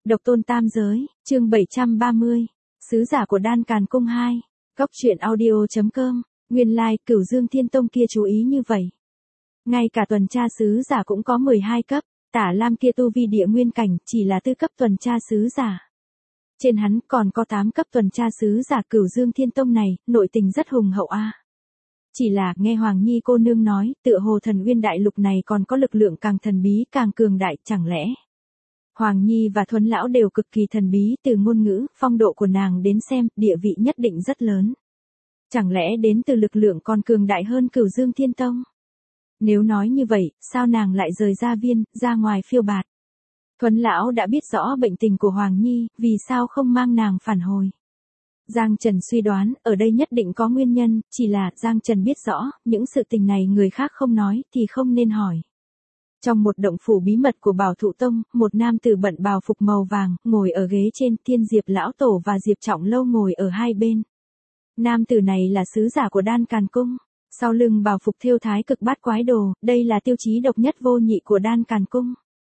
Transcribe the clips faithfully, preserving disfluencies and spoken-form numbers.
Độc tôn tam giới, chương bảy trăm ba mươi. Sứ giả của Đan Càn Cung hai. Góc truyện audio.com. Nguyên lai like, Cửu Dương Thiên Tông kia chú ý như vậy. Ngay cả tuần tra sứ giả cũng có mười hai cấp, Tả Lam kia tu vi địa nguyên cảnh chỉ là tư cấp tuần tra sứ giả. Trên hắn còn có tám cấp tuần tra sứ giả. Cửu Dương Thiên Tông này, nội tình rất hùng hậu a. À. Chỉ là nghe Hoàng Nhi cô nương nói, tựa hồ Thần Uyên đại lục này còn có lực lượng càng thần bí càng cường đại, chẳng lẽ Hoàng Nhi và Thuấn lão đều cực kỳ thần bí, từ ngôn ngữ, phong độ của nàng đến xem, địa vị nhất định rất lớn. Chẳng lẽ đến từ lực lượng còn cường đại hơn Cửu Dương Thiên Tông? Nếu nói như vậy, sao nàng lại rời gia viên, ra ngoài phiêu bạt? Thuấn lão đã biết rõ bệnh tình của Hoàng Nhi, vì sao không mang nàng phản hồi? Giang Trần suy đoán, ở đây nhất định có nguyên nhân, chỉ là Giang Trần biết rõ, những sự tình này người khác không nói, thì không nên hỏi. Trong một động phủ bí mật của Bảo Thụ Tông, một nam tử bận bào phục màu vàng, ngồi ở ghế trên, Thiên Diệp lão tổ và Diệp Trọng Lâu ngồi ở hai bên. Nam tử này là sứ giả của Đan Càn Cung. Sau lưng bào phục thêu thái cực bát quái đồ, đây là tiêu chí độc nhất vô nhị của Đan Càn Cung.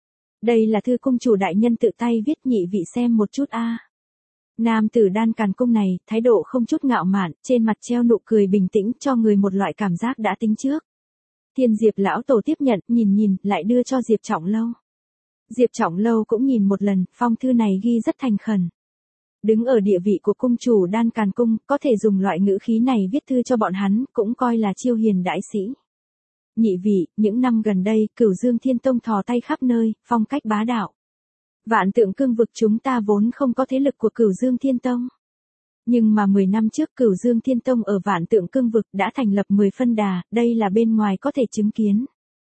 Đây là thư cung chủ đại nhân tự tay viết, nhị vị xem một chút a. À. Nam tử Đan Càn Cung này, thái độ không chút ngạo mạn, trên mặt treo nụ cười bình tĩnh, cho người một loại cảm giác đã tính trước. Thiên Diệp lão tổ tiếp nhận, nhìn nhìn, lại đưa cho Diệp Trọng Lâu. Diệp Trọng Lâu cũng nhìn một lần, phong thư này ghi rất thành khẩn. Đứng ở địa vị của cung chủ Đan Càn Cung, có thể dùng loại ngữ khí này viết thư cho bọn hắn, cũng coi là chiêu hiền đãi sĩ. Nhị vị, những năm gần đây, Cửu Dương Thiên Tông thò tay khắp nơi, phong cách bá đạo. Vạn Tượng Cương vực chúng ta vốn không có thế lực của Cửu Dương Thiên Tông. Nhưng mà mười năm trước Cửu Dương Thiên Tông ở Vạn Tượng Cương vực đã thành lập mười phân đà, đây là bên ngoài có thể chứng kiến.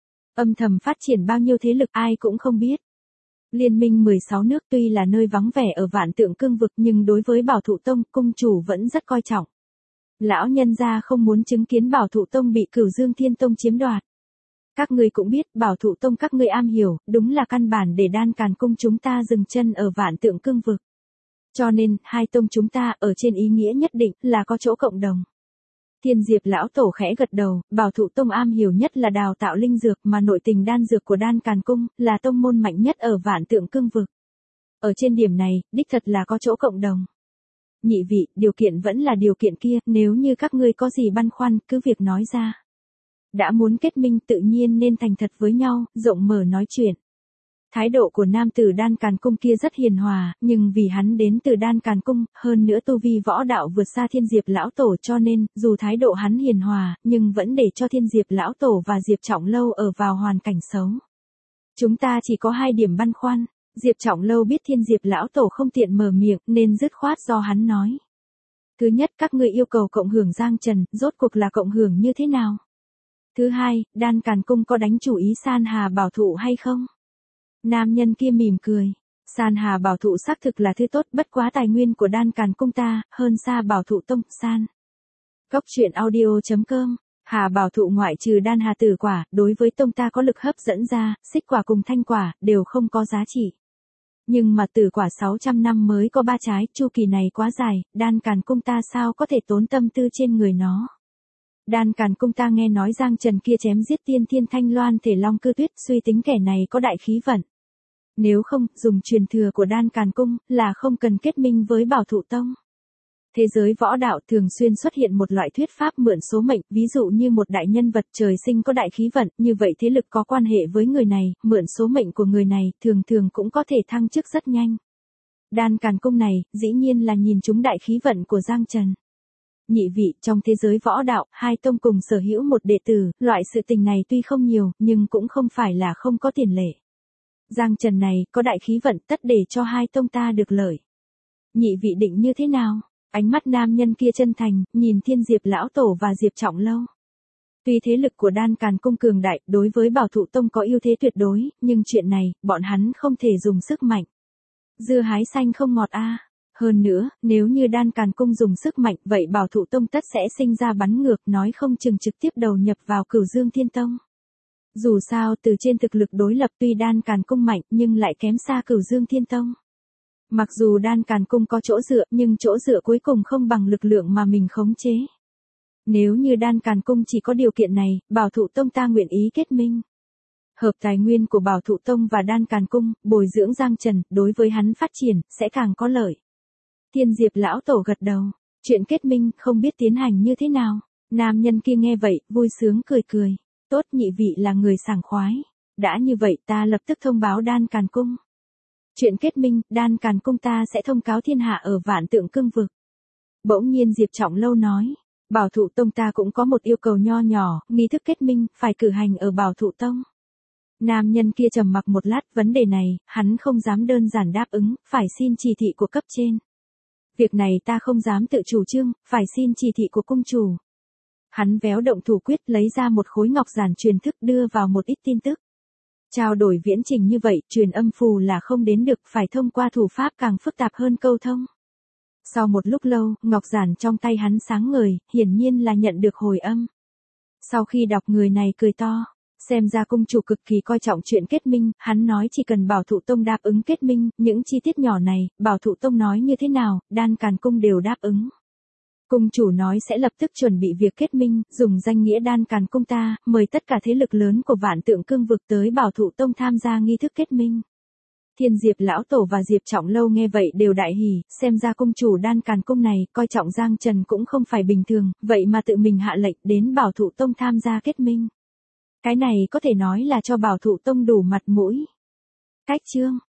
Âm thầm phát triển bao nhiêu thế lực ai cũng không biết. Liên minh mười sáu nước tuy là nơi vắng vẻ ở Vạn Tượng Cương vực nhưng đối với Bảo Thụ Tông, cung chủ vẫn rất coi trọng. Lão nhân gia không muốn chứng kiến Bảo Thụ Tông bị Cửu Dương Thiên Tông chiếm đoạt. Các ngươi cũng biết, Bảo Thụ Tông các ngươi am hiểu, đúng là căn bản để Đan Càn Cung chúng ta dừng chân ở Vạn Tượng Cương vực. Cho nên, hai tông chúng ta ở trên ý nghĩa nhất định là có chỗ cộng đồng. Thiên Diệp lão tổ khẽ gật đầu, Bảo Thụ Tông am hiểu nhất là đào tạo linh dược, mà nội tình đan dược của Đan Càn Cung là tông môn mạnh nhất ở Vạn Tượng Cương vực. Ở trên điểm này, đích thật là có chỗ cộng đồng. Nhị vị, điều kiện vẫn là điều kiện kia, nếu như các ngươi có gì băn khoăn, cứ việc nói ra. Đã muốn kết minh tự nhiên nên thành thật với nhau, rộng mở nói chuyện. Thái độ của nam tử Đan Càn Cung kia rất hiền hòa, nhưng vì hắn đến từ Đan Càn Cung, hơn nữa tu vi võ đạo vượt xa Thiên Diệp lão tổ, cho nên, dù thái độ hắn hiền hòa, nhưng vẫn để cho Thiên Diệp lão tổ và Diệp Trọng Lâu ở vào hoàn cảnh xấu. Chúng ta chỉ có hai điểm băn khoăn. Diệp Trọng Lâu biết Thiên Diệp lão tổ không tiện mở miệng, nên dứt khoát do hắn nói. Thứ nhất, các ngươi yêu cầu cộng hưởng Giang Trần, rốt cuộc là cộng hưởng như thế nào? Thứ hai, Đan Càn Cung có đánh chủ ý San Hà Bảo Thụ hay không? Nam nhân kia mỉm cười. San Hà Bảo Thụ xác thực là thứ tốt, bất quá tài nguyên của Đan Càn Cung ta, hơn xa Bảo Thụ Tông, San. Góc truyện audio.com. Hà Bảo Thụ ngoại trừ Đan Hà Tử Quả, đối với tông ta có lực hấp dẫn ra, Xích Quả cùng Thanh Quả, đều không có giá trị. Nhưng mà Tử Quả sáu trăm năm mới có ba trái, chu kỳ này quá dài, Đan Càn Cung ta sao có thể tốn tâm tư trên người nó. Đan Càn Cung ta nghe nói Giang Trần kia chém giết Tiên Thiên Thanh Loan Thể Long Cư Tuyết, suy tính kẻ này có đại khí vận. Nếu không, dùng truyền thừa của Đan Càn Cung, là không cần kết minh với Bảo Thụ Tông. Thế giới võ đạo thường xuyên xuất hiện một loại thuyết pháp mượn số mệnh, ví dụ như một đại nhân vật trời sinh có đại khí vận, như vậy thế lực có quan hệ với người này, mượn số mệnh của người này, thường thường cũng có thể thăng chức rất nhanh. Đan Càn Cung này, dĩ nhiên là nhìn chúng đại khí vận của Giang Trần. Nhị vị, trong thế giới võ đạo, hai tông cùng sở hữu một đệ tử, loại sự tình này tuy không nhiều, nhưng cũng không phải là không có tiền lệ. Giang Trần này, có đại khí vận tất để cho hai tông ta được lợi. Nhị vị định như thế nào? Ánh mắt nam nhân kia chân thành, nhìn Thiên Diệp lão tổ và Diệp Trọng Lâu. Tuy thế lực của Đan Càn Cung cường đại, đối với Bảo Thụ Tông có ưu thế tuyệt đối, nhưng chuyện này, bọn hắn không thể dùng sức mạnh. Dưa hái xanh không ngọt a. À. Hơn nữa, nếu như Đan Càn Cung dùng sức mạnh, vậy Bảo Thụ Tông tất sẽ sinh ra bắn ngược, nói không chừng trực tiếp đầu nhập vào Cửu Dương Thiên Tông. Dù sao, từ trên thực lực đối lập tuy Đan Càn Cung mạnh, nhưng lại kém xa Cửu Dương Thiên Tông. Mặc dù Đan Càn Cung có chỗ dựa, nhưng chỗ dựa cuối cùng không bằng lực lượng mà mình khống chế. Nếu như Đan Càn Cung chỉ có điều kiện này, Bảo Thụ Tông ta nguyện ý kết minh. Hợp tài nguyên của Bảo Thụ Tông và Đan Càn Cung, bồi dưỡng Giang Trần, đối với hắn phát triển, sẽ càng có lợi. Thiên Diệp lão tổ gật đầu. Chuyện kết minh, không biết tiến hành như thế nào. Nam nhân kia nghe vậy, vui sướng cười cười. Tốt, nhị vị là người sảng khoái. Đã như vậy ta lập tức thông báo Đan Càn Cung. Chuyện kết minh, Đan Càn Cung ta sẽ thông cáo thiên hạ ở Vạn Tượng Cương vực. Bỗng nhiên Diệp Trọng Lâu nói. Bảo Thụ Tông ta cũng có một yêu cầu nho nhỏ, nghi thức kết minh, phải cử hành ở Bảo Thụ Tông. Nam nhân kia trầm mặc một lát, vấn đề này, hắn không dám đơn giản đáp ứng, phải xin chỉ thị của cấp trên. Việc này ta không dám tự chủ trương, phải xin chỉ thị của cung chủ. Hắn véo động thủ quyết lấy ra một khối ngọc giản truyền thức đưa vào một ít tin tức. Trao đổi viễn trình như vậy, truyền âm phù là không đến được, phải thông qua thủ pháp càng phức tạp hơn câu thông. Sau một lúc lâu, ngọc giản trong tay hắn sáng ngời, hiển nhiên là nhận được hồi âm. Sau khi đọc người này cười to, xem ra cung chủ cực kỳ coi trọng chuyện kết minh, hắn nói chỉ cần Bảo Thụ Tông đáp ứng kết minh, những chi tiết nhỏ này, Bảo Thụ Tông nói như thế nào, Đan Càn Cung đều đáp ứng. Cung chủ nói sẽ lập tức chuẩn bị việc kết minh, dùng danh nghĩa Đan Càn Cung ta, mời tất cả thế lực lớn của Vạn Tượng Cương vực tới Bảo Thụ Tông tham gia nghi thức kết minh. Thiên Diệp lão tổ và Diệp Trọng Lâu nghe vậy đều đại hỉ, xem ra cung chủ Đan Càn Cung này coi trọng Giang Trần cũng không phải bình thường, vậy mà tự mình hạ lệnh đến Bảo Thụ Tông tham gia kết minh. Cái này có thể nói là cho Bảo Thụ Tông đủ mặt mũi. Cách chương